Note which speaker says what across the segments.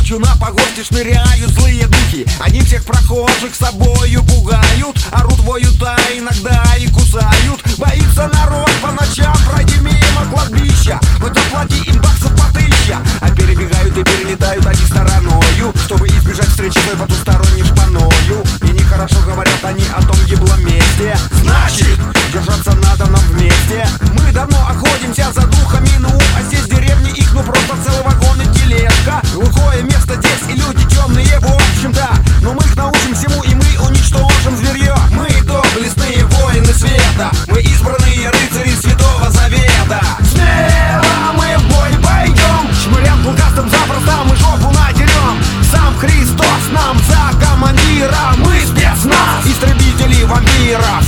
Speaker 1: ночью на погосте шныряют злые духи. Они всех прохожих собою пугают, орут, воют, а иногда и кусают. Боится народ по ночам пройти мимо кладбища, но заплати им баксов по 1000. А перебегают и перелетают они стороною, чтобы избежать встречи с потусторонней шпаною. И нехорошо говорят они о том еблом месте. Значит, держаться надо нам вместе. Мы давно охотимся за духами, ну а здесь деревни их, ну просто целый вагон и тележка. Глухое место здесь и люди темные, в общем-то. Но мы их научим всему и мы уничтожим зверье. Мы доблестные воины света, мы избранные рыцари Святого Завета. Смело мы в бой пойдем, шмырям клыкастым запросто мы жопу надерем. Сам Христос нам за командира, мы спецназ, истребители вампиров.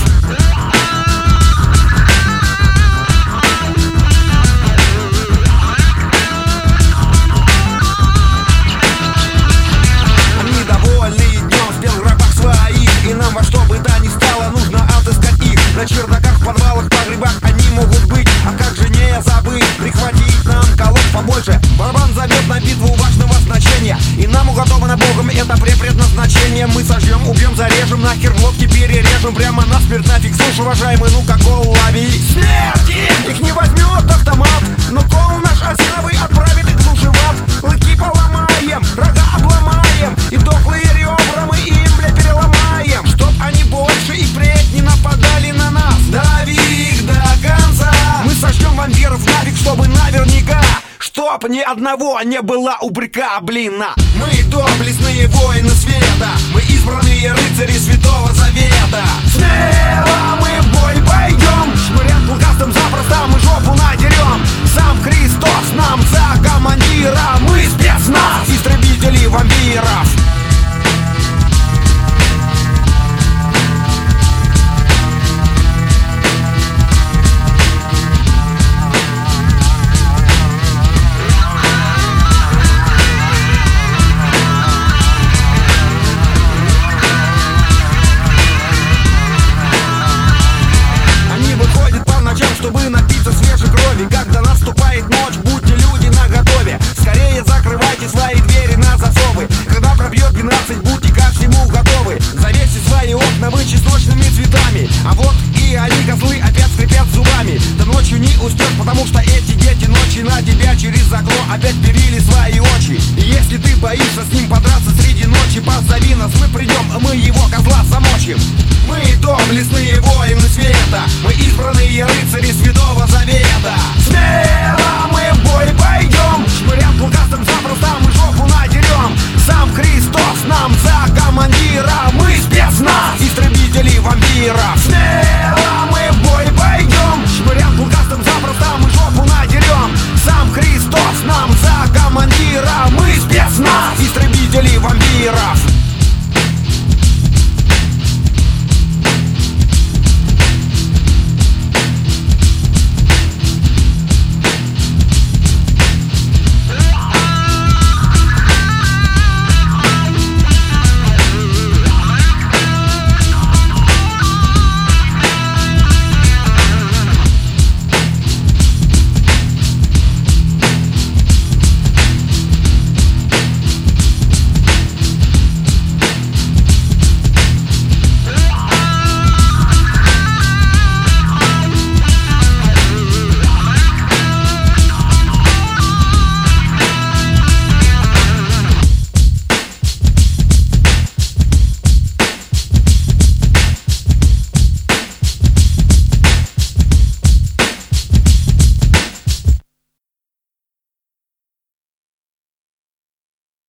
Speaker 1: И нам во что бы то ни стало нужно отыскать их. На чердаках, в подвалах, погребах они могут быть. А как же не забыть прихватить нам колод побольше? Барабан зовет на битву важного значения, и нам уготовано Богом это предназначение. Мы сожжем, убьем, зарежем, нахер глотки перережем. Прямо насмерть нафиг, слушай, уважаемый, ну-ка кол лови. Смерти! Их не возьмет автомат, но кол наш осиновый отправит их в душу в ад. Лыки поломаем, рога обломаем, и дохлые ребра мы им, бля, переломаем. Чтоб они больше и впредь не нападали на нас. Дави их до конца. Мы сожжем вампиров нафиг, чтобы наверняка, чтоб ни одного не было упрека, блин, на. Мы доблестные воины света, мы избранные рыцари Святого Завета. Смело мы в бой пойдем, шмырям клыкастым запросто мы жопу надерем. Сам Христос нам за командира, мы спецназ, истребители вампиров. Чтобы напиться свежей крови, когда наступает ночь, будьте люди наготове. Скорее закрывайте свои двери на засовы. Когда пробьет 12, будьте ко всему готовы. Завесьте свои окна вы чесночными цветами. А вот и они, козлы, опять скрипят зубами. Да ночью не уснешь, потому что эти дети ночи на тебя через окно опять перили свои очи. И если ты боишься с ним подраться среди ночи, позови нас, мы придем, мы его козла замочим. Мы доблестные воины света, мы избранные рыцари Святого